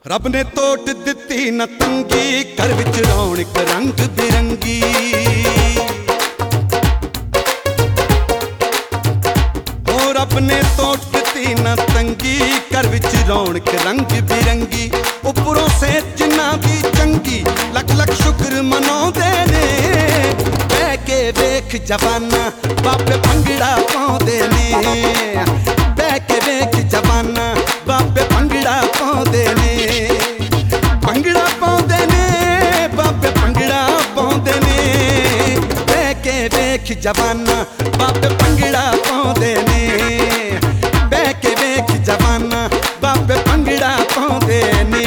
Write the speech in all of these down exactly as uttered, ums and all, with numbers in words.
रब ने तोट दिती न तंगी, घर विच रौनक रंग बिरंगी। ओ रब ने तोट दिती न तंगी, घर विच रौनक रंग बिरंगी। उपरों से जिन्ना भी चंगी, लख लख शुक्र मनाउंदे ने। बह के वेख जवाना बाबे भंगड़ा पाउंदे ने। बह के वेख जवाना बाबे भंगड़ा पाउंदे ने। भंगड़ा पाउंदे ने बाबे भंगड़ा पाउंदे ने। बह के वेख जवाना बाबे भंगड़ा पाउंदे ने। बह के वेख जवाना बाबे भंगड़ा पाउंदे ने।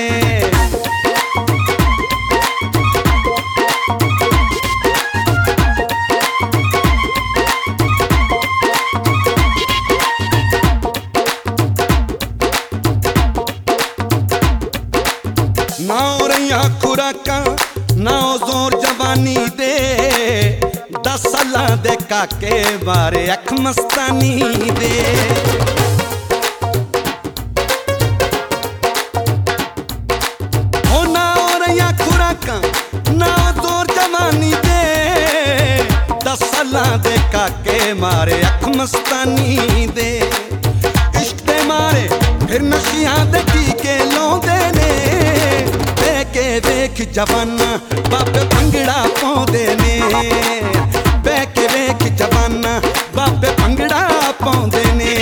ना हो रही खुराका ना हो जोर जवानी दे। दस सालां दे काके मारे अख मस्तानी दे। हो ना हो रही खुराका ना हो जोर जवानी दे। दस सालां दे काके मारे अख मस्तानी दे। इश्क दे मारे फिर नशियां दे टीके लाउंदे ने। के वेख जवाना बाबे भंगड़ा पाउंदे ने। बह के वेख जवाना बाबे भंगड़ा पाउंदे ने।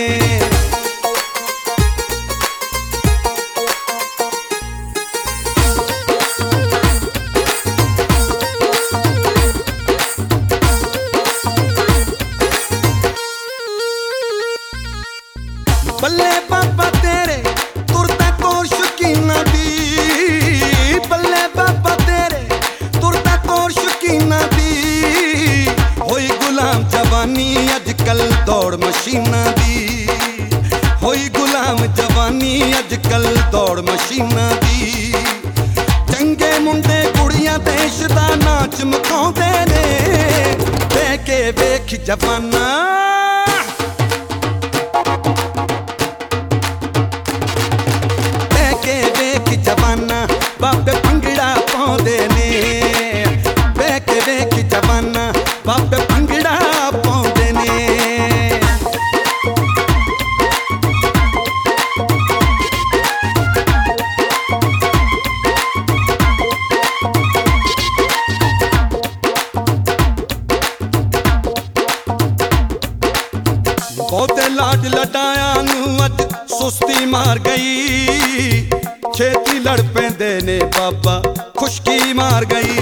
बल्ले बाबा तेरे तुरता कोर शकीना दी। बल्ले बाबा तेरे तुरता कोर शकीना दी। होई गुलाम जवानी अजकल दौड़ मशीना दी। होई गुलाम जवानी अजकल दौड़ मशीना दी। चंगे मुंडे कुड़ियां देश दा नाच मखाउंदे ने। बह के वेख जवाना बह के वेख जवाना बाबे भंगड़ा पाउंदे ने। बह के वेख जवाना बाबे भंगड़ा पाउंदे ने। बहुते लाड लडाया नू अज सुस्ती मार गई। छेती लड़ पैंदे ने बाबा खुशकी मार गई।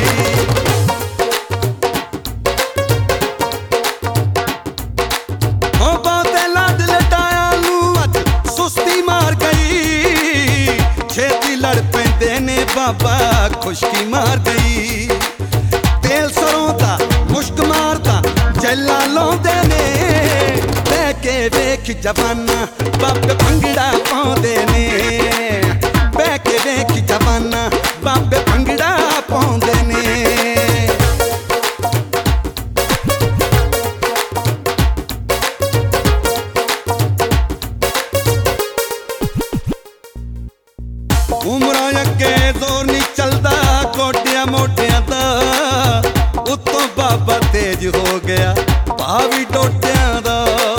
हो बहुते लाड लटाया नू अज सुस्ती मार गई। छेती लड़ पैंदे ने बाबा खुशकी मार गई। तेल सरों दा मुश्क मारदा जैला लाउंदे ने। बह के वेख जवाना बाबे भंगड़ा पाउंदे ने। बह के वेख जवाना बाबे भंगड़ा पाउंदे ने। उमरा अगे जोर नहीं चलदा गोडिया मोटियां दा। उत्तों बाबा तेज हो गया भावी डोडियां दा।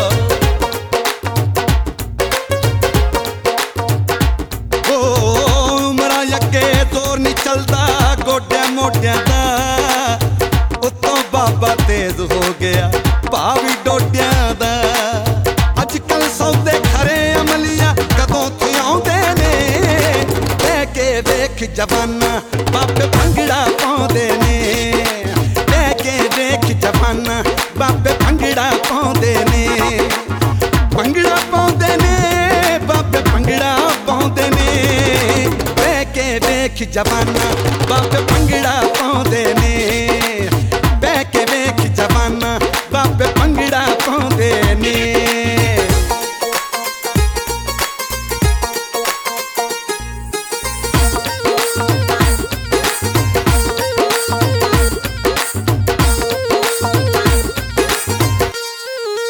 चलदा गोडिया मोडिया दा। उत्तों बाबा तेज हो गया भावी डोडिया दा। अजकल सौदे खरे अमलिया कदों थियाउंदे ने। बह के वेख जवाना बाबे भंगड़ा पाउंदे ने। बह के वेख जवाना बाबे भंगड़ा पाउंदे ने। भंगड़ा पाउंदे ने बाबे भंगड़ा पाउंदे ने। के वेख जवाना बाबे भंगड़ा पाउंदे ने। बह के वेख जवाना बाबे भंगड़ा पाउंदे ने।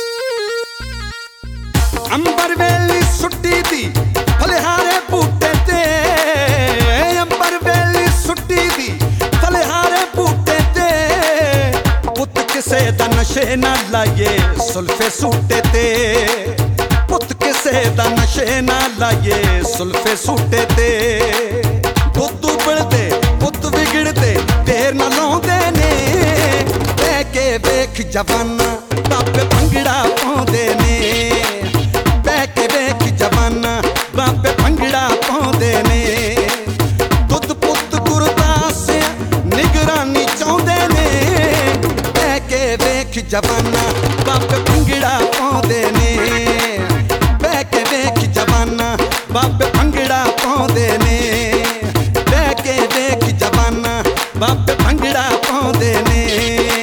अंबर वेली सुट्टी दी फलिहारे बूटे ਨਸ਼ੇ ਨਾ ਲਾਈਏ ਸੁਲਫੇ ਸੂਟੇ ਤੇ, ਪੁੱਤ ਕਿਸੇ ਦਾ ਨਸ਼ੇ ਨਾ ਲਾਈਏ ਸੁਲਫੇ ਸੂਟੇ ਤੇ। ਪੁੱਤ ਉਬਲਦੇ ਪੁੱਤ ਵਿਗੜਦੇ ਢੇਰ ਨਾ ਲਾਉਂਦੇ ਨੇ, ਬਹਿ ਕੇ ਵੇਖ ਜਵਾਨਾਂ ਬਾਬੇ ਭੰਗੜਾ ਪਾਉਂਦੇ ਨੇ, ਬਹਿ ਕੇ ਵੇਖ ਜਵਾਨਾਂ ਬਾਬੇ ਭੰਗੜਾ ਪਾਉਂਦੇ ਨੇ। ਦੁੱਧ ਪੁੱਤ ਗੁਰਦਾਸ ਨਿਗਰਾਨੀ ਚਾਹੁੰਦੇ ਨੇ, ਬਹਿ ਕੇ ਵੇਖ ਜਵਾਨਾਂ ਬਾਬੇ ਭੰਗੜਾ ਪਾਉਂਦੇ ਨੇ, ਬਹਿ ਕੇ ਵੇਖ ਜਵਾਨਾਂ ਬਾਬੇ ਭੰਗੜਾ ਪਾਉਂਦੇ ਨੇ, ਬਹਿ ਕੇ ਵੇਖ ਜਵਾਨਾਂ ਬਾਬੇ ਭੰਗੜਾ ਪਾਉਂਦੇ ਨੇ।